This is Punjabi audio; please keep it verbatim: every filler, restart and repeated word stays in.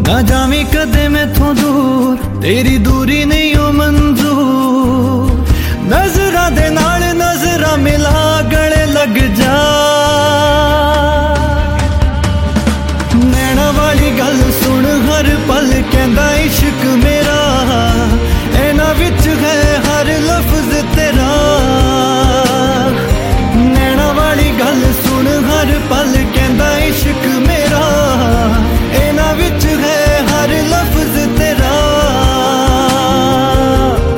ना जावी कदे मैथों दूर, तेरी दूरी नहीं ओ मंजूर। नजर